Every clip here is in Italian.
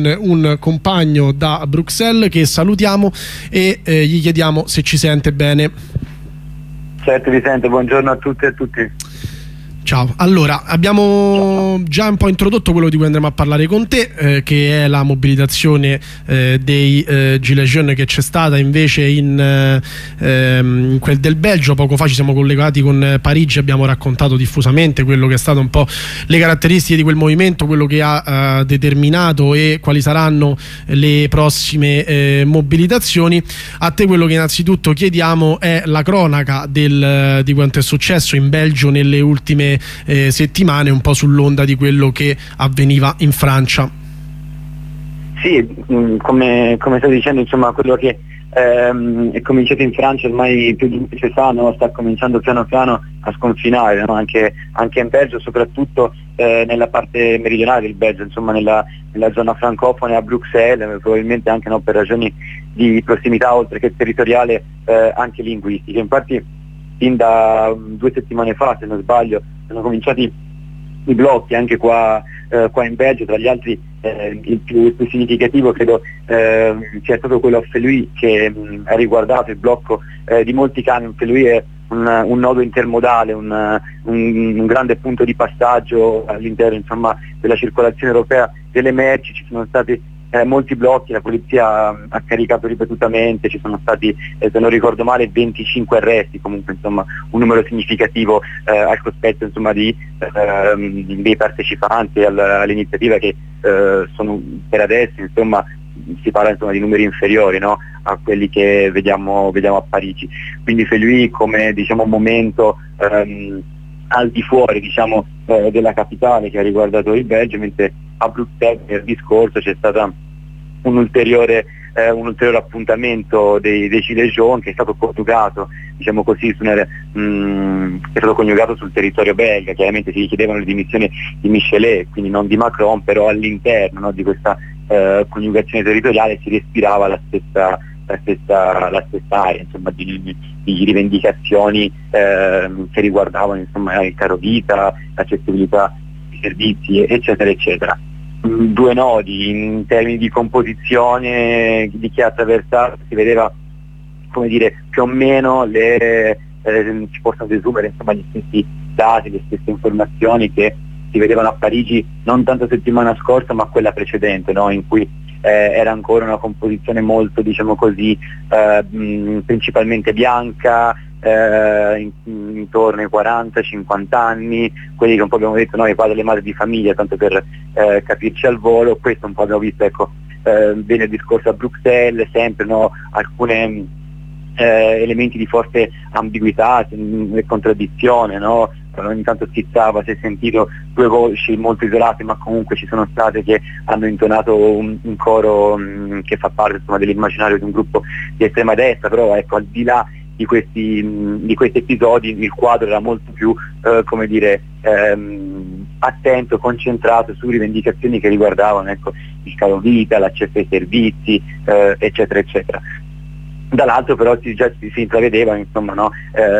un compagno da Bruxelles che salutiamo e gli chiediamo se ci sente bene. Certo, vi sento, buongiorno a tutte e a tutti. Ciao, allora abbiamo già un po' introdotto quello di cui andremo a parlare con te, che è la mobilitazione dei Gilets jaunes che c'è stata invece in quel del Belgio. Poco fa ci siamo collegati con Parigi, abbiamo raccontato diffusamente quello che è stato un po' le caratteristiche di quel movimento, quello che ha determinato e quali saranno le prossime mobilitazioni. A te quello che innanzitutto chiediamo è la cronaca di quanto è successo in Belgio nelle ultime settimane, un po' sull'onda di quello che avveniva in Francia. Sì, come stai dicendo, insomma, quello che è cominciato in Francia ormai più di un mese fa, no? Sta cominciando piano piano a sconfinare, no? Anche in Belgio, soprattutto nella parte meridionale del Belgio, insomma nella zona francofona, a Bruxelles, probabilmente anche, no, per ragioni di prossimità oltre che territoriale, anche linguistiche. Infatti fin da 2 settimane fa, se non sbaglio, sono cominciati i blocchi anche qua in Belgio. Tra gli altri il più significativo credo sia stato quello a Feluy, che ha riguardato il blocco di molti camion. Feluy è un nodo intermodale, un grande punto di passaggio all'interno, insomma, della circolazione europea delle merci. Ci sono stati molti blocchi, la polizia ha caricato ripetutamente, ci sono stati, se non ricordo male, 25 arresti, comunque insomma un numero significativo al cospetto, insomma, dei partecipanti all'iniziativa, che sono per adesso, insomma, si parla, insomma, di numeri inferiori, no, a quelli che vediamo a Parigi. Quindi Feluy come, diciamo, momento al di fuori, diciamo, della capitale, che ha riguardato il Belgio, mentre a Bruxelles venerdì scorso c'è stato un ulteriore appuntamento dei Gilets jaunes, che è stato coniugato, diciamo così, che è stato coniugato sul territorio belga. Chiaramente si richiedevano le dimissioni di Michelet, quindi non di Macron, però all'interno, no, di questa coniugazione territoriale si respirava la stessa area, insomma, di rivendicazioni che riguardavano, insomma, il caro vita, l'accessibilità ai servizi, eccetera eccetera. 2 nodi in termini di composizione di chi ha attraversato. Si vedeva, come dire, più o meno ci possono desumere, insomma, gli stessi dati, le stesse informazioni che si vedevano a Parigi non tanto settimana scorsa ma quella precedente, no? In cui era ancora una composizione molto, diciamo così, principalmente bianca, intorno ai 40-50 anni, quelli che un po' abbiamo detto noi, padri e madri di famiglia, tanto per capirci al volo. Questo un po' abbiamo visto, ecco, venerdì scorso a Bruxelles, sempre, no, alcune elementi di forte ambiguità e contraddizione, no? Ogni tanto schizzava, si è sentito 2 voci molto isolate, ma comunque ci sono state che hanno intonato un coro che fa parte, insomma, dell'immaginario di un gruppo di estrema destra. Però, ecco, al di là di questi episodi, il quadro era molto più, come dire, attento, concentrato su rivendicazioni che riguardavano, ecco, il caro vita, l'accesso ai servizi, eccetera eccetera. Dall'altro però già si intravedevano, insomma, no,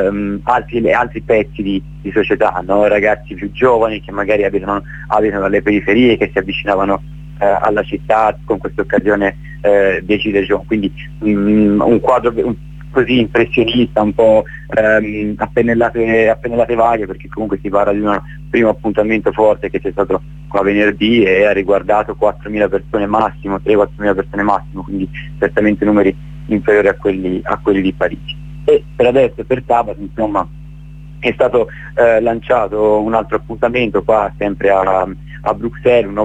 altri pezzi di società, no? Ragazzi più giovani che magari abitano alle periferie, che si avvicinavano alla città con questa occasione dei Gilets jaunes. Quindi un quadro così impressionista, un po' a pennellate varie, perché comunque si parla di un primo appuntamento forte che c'è stato qua venerdì e ha riguardato 4.000 persone massimo, 3-4.000 persone massimo, quindi certamente numeri inferiori a quelli di Parigi. E per adesso, per sabato, insomma, è stato lanciato un altro appuntamento qua sempre a Bruxelles, un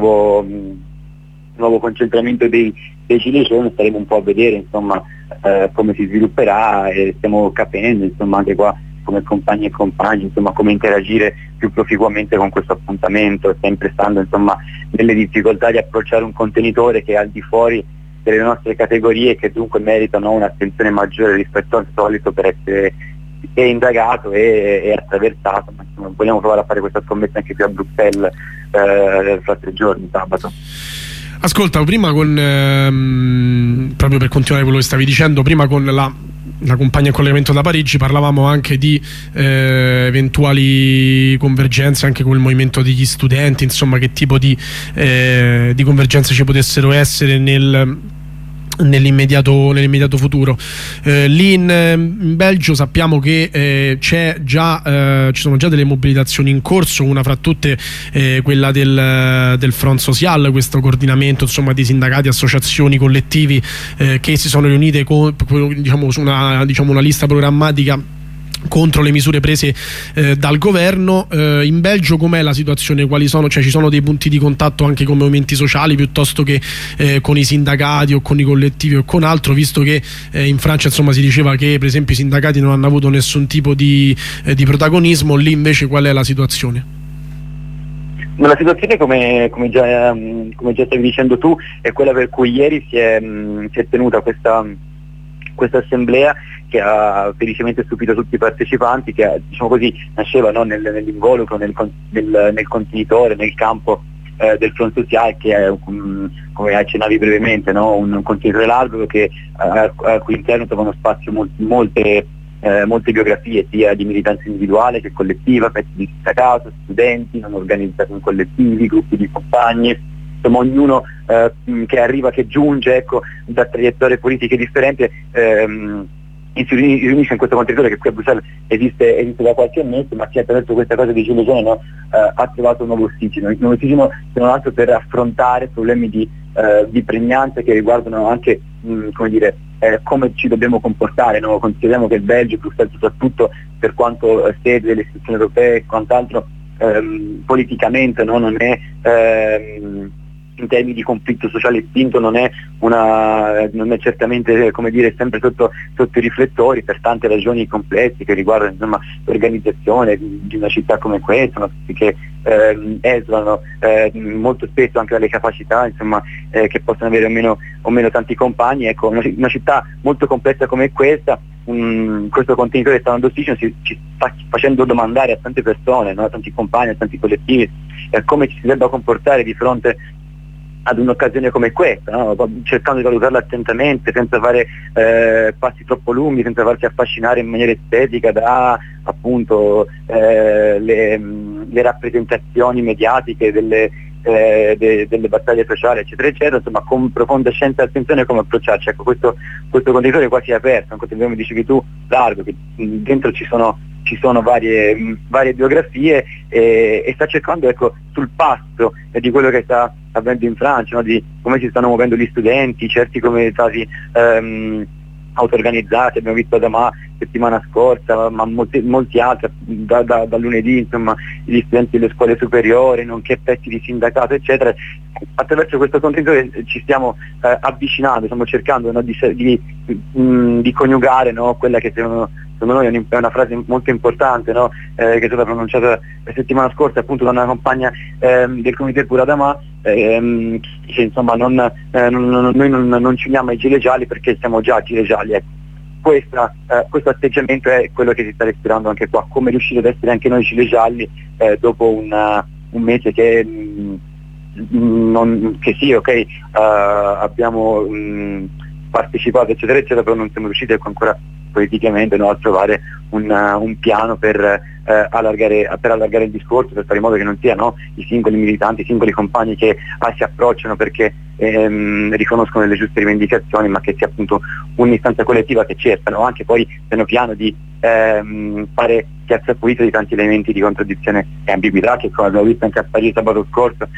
nuovo concentramento dei Gilets jaunes. Staremo un po' a vedere, insomma, come si svilupperà, e stiamo capendo, insomma, anche qua come compagni e compagni, insomma, come interagire più proficuamente con questo appuntamento, sempre stando, insomma, nelle difficoltà di approcciare un contenitore che è al di fuori delle nostre categorie, che dunque meritano un'attenzione maggiore rispetto al solito per essere indagato e attraversato. Ma insomma, vogliamo provare a fare questa scommessa anche qui a Bruxelles fra 3 giorni, sabato. Ascolta, prima proprio per continuare quello che stavi dicendo, prima con la la compagna in collegamento da Parigi, parlavamo anche di eventuali convergenze anche con il movimento degli studenti, insomma che tipo di convergenze ci potessero essere nell'immediato futuro. Lì in Belgio sappiamo che ci sono già delle mobilitazioni in corso, una fra tutte quella del Front Social, questo coordinamento insomma di sindacati, associazioni, collettivi che si sono riunite su una lista programmatica contro le misure prese dal governo. In Belgio com'è la situazione? Quali sono? Cioè, ci sono dei punti di contatto anche con movimenti sociali piuttosto che con i sindacati o con i collettivi o con altro, visto che in Francia insomma si diceva che per esempio i sindacati non hanno avuto nessun tipo di protagonismo. Lì invece qual è la situazione? La situazione, come già stavi dicendo tu, è quella per cui ieri si è tenuta questa assemblea che ha felicemente stupito tutti i partecipanti, che diciamo così nasceva, no, nell'involucro, nel contenitore, nel campo del Front Social, che è, come accennavi brevemente, no, un contenitore largo a cui interno trovano spazio molte biografie, sia di militanza individuale che collettiva, pezzi di sindacato, studenti non organizzati in collettivi, gruppi di compagni, insomma ognuno che arriva, che giunge, ecco, da traiettorie politiche differenti, si riunisce in questo contenitore che qui a Bruxelles esiste da qualche mese, ma chi ha attraverso questa cosa di Gilets jaunes, no, ha trovato un nuovo ossigeno, se non altro per affrontare problemi di pregnanza che riguardano anche come ci dobbiamo comportare, no? Consideriamo che il Belgio, Bruxelles soprattutto per quanto sede delle istituzioni europee e quant'altro, politicamente, no, non è in termini di conflitto sociale spinto, non è certamente, sempre sotto i riflettori, per tante ragioni complesse che riguardano insomma l'organizzazione di una città come questa, no? Che esulano molto spesso anche dalle capacità insomma che possono avere o meno tanti compagni. Ecco, una città molto complessa come questa, questo contenitore sta dando ossigeno, ci sta facendo domandare a tante persone, no? A tanti compagni, a tanti collettivi, come ci si debba comportare di fronte ad un'occasione come questa, no? Cercando di valutarla attentamente, senza fare passi troppo lunghi, senza farsi affascinare in maniera estetica da appunto le rappresentazioni mediatiche delle battaglie sociali, eccetera eccetera, insomma con profonda scienza e attenzione come approcciarci. Ecco, questo contenitore quasi aperto, un contenitore, come dicevi tu, largo, che dentro ci sono varie biografie e sta cercando, ecco, sul passo di quello che sta avvenendo in Francia, no? Di come si stanno muovendo gli studenti, certi comitati auto-organizzati, abbiamo visto da settimana scorsa, ma molti altri da lunedì, insomma, gli studenti delle scuole superiori, nonché pezzi di sindacato, eccetera. Attraverso questo contenitore ci stiamo avvicinando, stiamo cercando, no, di coniugare, no, quella che secondo noi è una frase molto importante, no? Che è stata pronunciata la settimana scorsa appunto da una compagna del Comité pour Adama, che insomma noi non ci uniamo ai gilet gialli perché siamo già gilet gialli. Ecco. Questo atteggiamento è quello che si sta respirando anche qua, come riuscire ad essere anche noi gilet gialli dopo un mese che sì, ok, abbiamo partecipato eccetera eccetera, però non siamo riusciti ancora politicamente, no, a trovare un piano per allargare il discorso, per fare in modo che non siano, no, i singoli militanti, i singoli compagni che si approcciano perché riconoscono le giuste rivendicazioni, ma che sia appunto un'istanza collettiva che cercano anche poi piano piano di fare piazza pulita di tanti elementi di contraddizione e ambiguità che, come abbiamo visto anche a Parigi sabato scorso,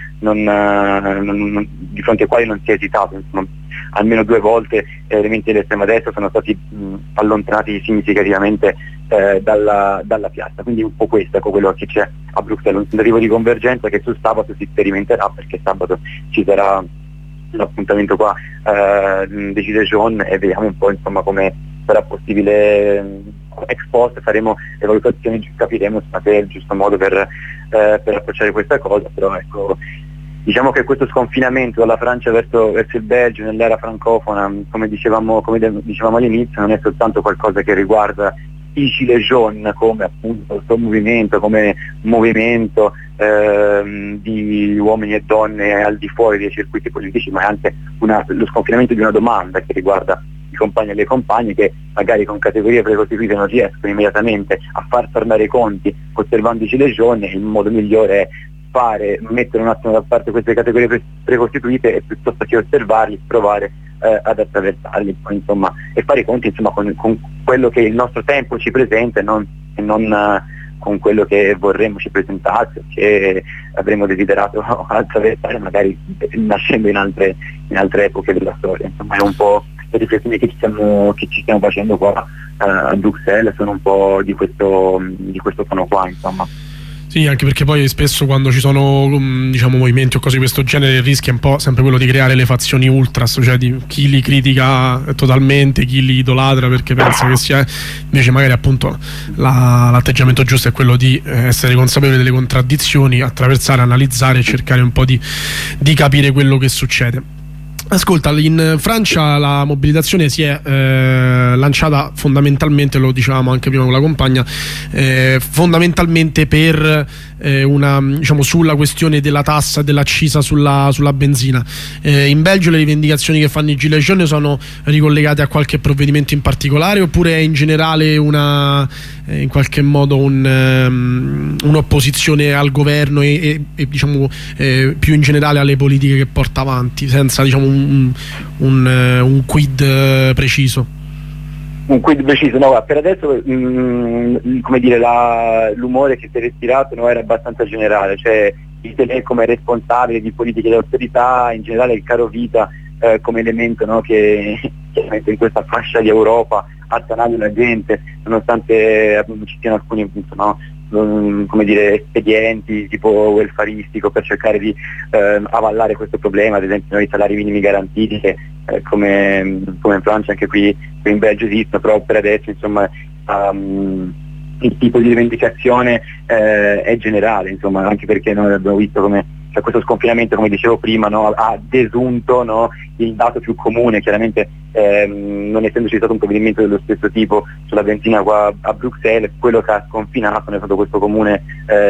di fronte ai quali non si è esitato. Insomma, almeno 2 volte elementi dell'estrema destra sono stati allontanati significativamente dalla piazza. Quindi un po' questo è quello che c'è a Bruxelles, un tentativo di convergenza che su sabato si sperimenterà, perché sabato ci sarà un appuntamento qua dei Gilets jaunes e vediamo un po' insomma come sarà possibile ex post, faremo le valutazioni, capiremo se è il giusto modo per approcciare questa cosa. Però ecco, diciamo che questo sconfinamento dalla Francia verso il Belgio nell'era francofona, come dicevamo all'inizio, non è soltanto qualcosa che riguarda i Gilets jaunes come appunto questo movimento, come movimento di uomini e donne al di fuori dei circuiti politici, ma è anche lo sconfinamento di una domanda che riguarda il compagni e le compagne che magari con categorie precostituite non riescono immediatamente a far tornare i conti osservando i Gilets jaunes. Il modo migliore è mettere un attimo da parte queste categorie precostituite e piuttosto che osservarli provare ad attraversarli, poi, insomma, e fare i conti, insomma, con quello che il nostro tempo ci presenta e non con quello che vorremmo ci presentasse, che avremmo desiderato attraversare magari nascendo in altre epoche della storia. Insomma, è un po' le riflessioni che ci stiamo facendo qua a Bruxelles, sono un po' di questo tono qua, insomma. Sì, anche perché poi spesso quando ci sono diciamo movimenti o cose di questo genere il rischio è un po' sempre quello di creare le fazioni ultras, cioè di chi li critica totalmente, chi li idolatra perché pensa che sia, invece magari appunto l'atteggiamento giusto è quello di essere consapevoli delle contraddizioni, attraversare, analizzare e cercare un po' di capire quello che succede. Ascolta, in Francia la mobilitazione si è lanciata fondamentalmente, lo dicevamo anche prima con la compagna, fondamentalmente per diciamo, sulla questione della tassa, dell'accisa sulla benzina. In Belgio le rivendicazioni che fanno i Gilets jaunes sono ricollegate a qualche provvedimento in particolare, oppure è in generale in qualche modo un'opposizione al governo e diciamo più in generale alle politiche che porta avanti, senza diciamo un quid preciso? Un quid preciso, no, per adesso come dire, l'umore che si è respirato era abbastanza generale, cioè il Tele come responsabile di politiche di austerità, in generale il caro vita come elemento, no, che chiaramente in questa fascia di Europa attanaglio la gente, nonostante ci siano alcuni, no, come dire, espedienti tipo welfaristico per cercare di avallare questo problema, ad esempio noi i salari minimi garantiti che come in Francia anche qui in Belgio esistono, però per adesso insomma il tipo di rivendicazione è generale, insomma, anche perché noi abbiamo visto come questo sconfinamento, come dicevo prima, no, ha desunto, no, il dato più comune, chiaramente non essendoci stato un provvedimento dello stesso tipo sulla benzina qua a Bruxelles, quello che ha sconfinato è stato questo comune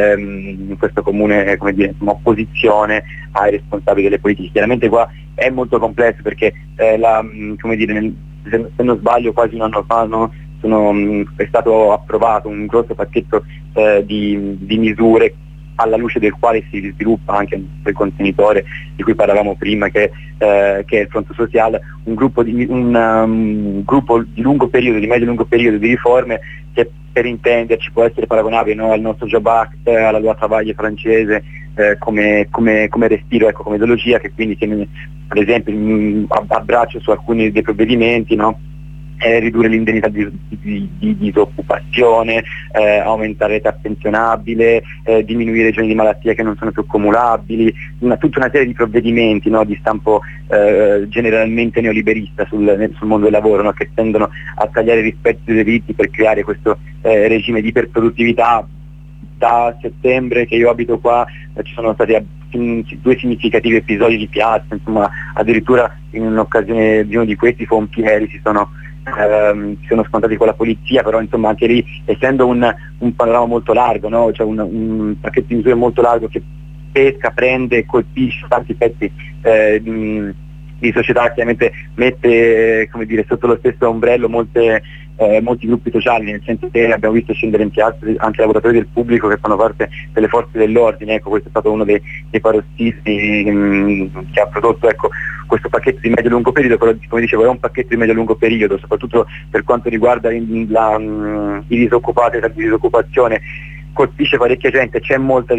come dire, opposizione ai responsabili delle politiche. Chiaramente qua è molto complesso perché come dire, se non sbaglio quasi un anno fa, no, è stato approvato un grosso pacchetto di misure alla luce del quale si sviluppa anche il contenitore di cui parlavamo prima, che è il Fronte Social, un gruppo di lungo periodo, di medio-lungo periodo di riforme che per intenderci può essere paragonabile, no, al nostro Job Act, alla Loi Travail francese, come respiro, ecco, come ideologia, che quindi tiene per esempio abbraccio su alcuni dei provvedimenti, no? Ridurre l'indennità di disoccupazione, aumentare l'età pensionabile, diminuire i giorni di malattia che non sono più accumulabili, tutta una serie di provvedimenti, no, di stampo generalmente neoliberista sul mondo del lavoro, no, che tendono a tagliare i rispetti dei diritti per creare questo regime di iperproduttività. Da settembre che io abito qua ci sono stati 2 significativi episodi di piazza, insomma, addirittura in un'occasione di uno di questi pompieri si sono scontati con la polizia, però insomma anche lì, essendo un panorama molto largo, no? Cioè un pacchetto di misure molto largo che pesca, prende e colpisce tanti pezzi di società, chiaramente mette, come dire, sotto lo stesso ombrello molti gruppi sociali, nel senso che abbiamo visto scendere in piazza anche lavoratori del pubblico che fanno parte delle forze dell'ordine. Ecco, questo è stato uno dei parossismi che ha prodotto, ecco, questo pacchetto di medio-lungo periodo, però come dicevo è un pacchetto di medio-lungo periodo, soprattutto per quanto riguarda i disoccupati e la disoccupazione, colpisce parecchia gente, c'è molto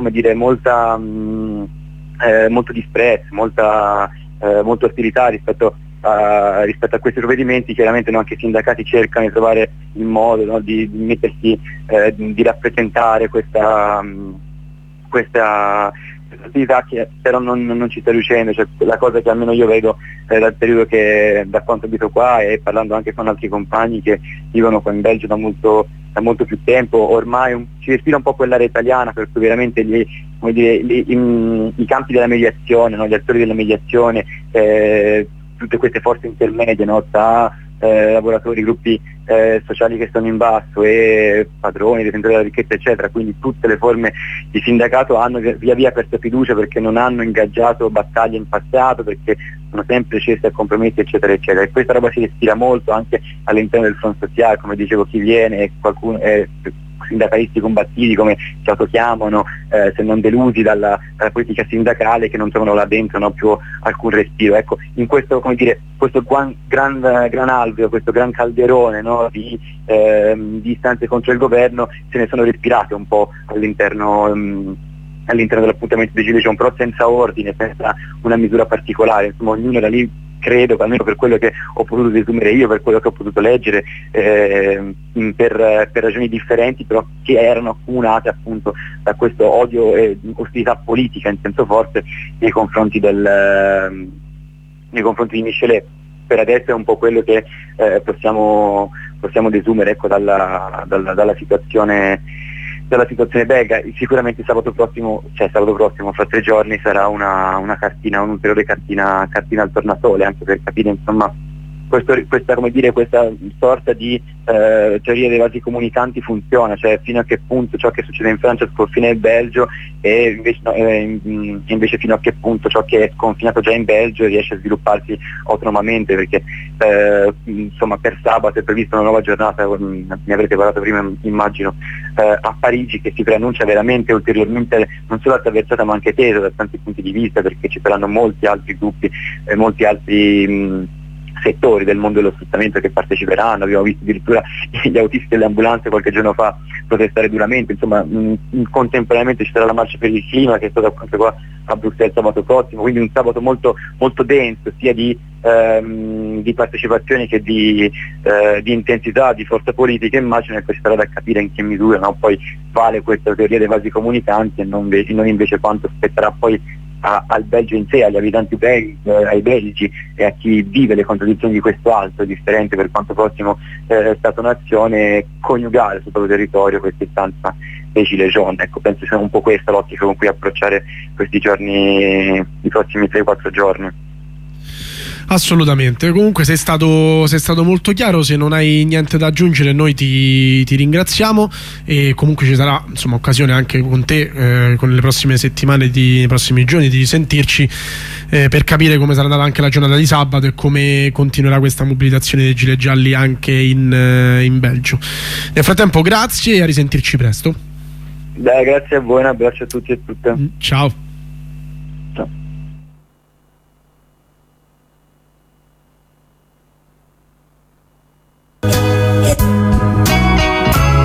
disprezzo, molta ostilità rispetto a questi provvedimenti. Chiaramente, no, anche i sindacati cercano di trovare il modo, no, di mettersi, di rappresentare questa attività che però non ci sta riuscendo. Cioè, la cosa che almeno io vedo dal periodo da quanto abito qua e parlando anche con altri compagni che vivono qua in Belgio da molto più tempo, ormai si respira un po' quell'area italiana, per cui veramente i campi della mediazione, no, gli attori della mediazione, tutte queste forze intermedie, no, tra lavoratori, gruppi sociali che stanno in basso e padroni, detentori della ricchezza eccetera, quindi tutte le forme di sindacato hanno via via perso fiducia perché non hanno ingaggiato battaglie in passato, perché sono sempre scesi a compromessi eccetera eccetera, e questa roba si respira molto anche all'interno del Front Sociale, come dicevo, chi viene e qualcuno sindacalisti combattivi come si autochiamano, se non delusi dalla politica sindacale, che non trovano là dentro più alcun respiro. Ecco, in questo, come dire, questo gran alveo, questo gran calderone di istanze contro il governo, se ne sono respirate un po' all'interno dell'appuntamento dei Gilets Jaunes, però senza ordine, senza una misura particolare, insomma ognuno da lì, credo, almeno per quello che ho potuto desumere io, per quello che ho potuto leggere, per ragioni differenti, però che erano accomunate appunto da questo odio e ostilità politica in senso forte nei confronti di Michelet. Per adesso è un po' quello che possiamo desumere, ecco, dalla situazione belga. Sicuramente sabato prossimo, fra 3 giorni, sarà una cartina, un'ulteriore cartina al tornasole, anche per capire insomma questa sorta di teoria dei vasi comunicanti funziona, cioè fino a che punto ciò che succede in Francia sconfina il Belgio e invece fino a che punto ciò che è sconfinato già in Belgio riesce a svilupparsi autonomamente, perché insomma per sabato è prevista una nuova giornata, ne avrete parlato prima immagino, a Parigi, che si preannuncia veramente ulteriormente non solo attraversata ma anche tesa da tanti punti di vista, perché ci saranno molti altri gruppi, molti altri settori del mondo dello sfruttamento che parteciperanno. Abbiamo visto addirittura gli autisti delle ambulanze qualche giorno fa protestare duramente, insomma contemporaneamente ci sarà la marcia per il clima che è stata anche qua a Bruxelles sabato prossimo, quindi un sabato molto, molto denso sia di partecipazione che di intensità, di forza politica. Immagino che sarà da capire in che misura poi vale questa teoria dei vasi comunicanti e non invece quanto spetterà poi al Belgio in sé, agli abitanti ai belgi e a chi vive le contraddizioni di questo altro differente per quanto prossimo Stato-nazione, coniugare sul proprio territorio questa istanza dei Gilets jaunes. Ecco, penso sia un po' questa l'ottica con cui approcciare questi giorni, i prossimi 3-4 giorni. Assolutamente. Comunque sei stato molto chiaro. Se non hai niente da aggiungere noi ti ringraziamo, e comunque ci sarà insomma occasione anche con te con le prossime settimane, nei prossimi giorni, di sentirci per capire come sarà andata anche la giornata di sabato e come continuerà questa mobilitazione dei gilet gialli anche in Belgio. Nel frattempo grazie e a risentirci presto. Grazie a voi, un abbraccio a tutti e a tutte. Ciao. Ciao.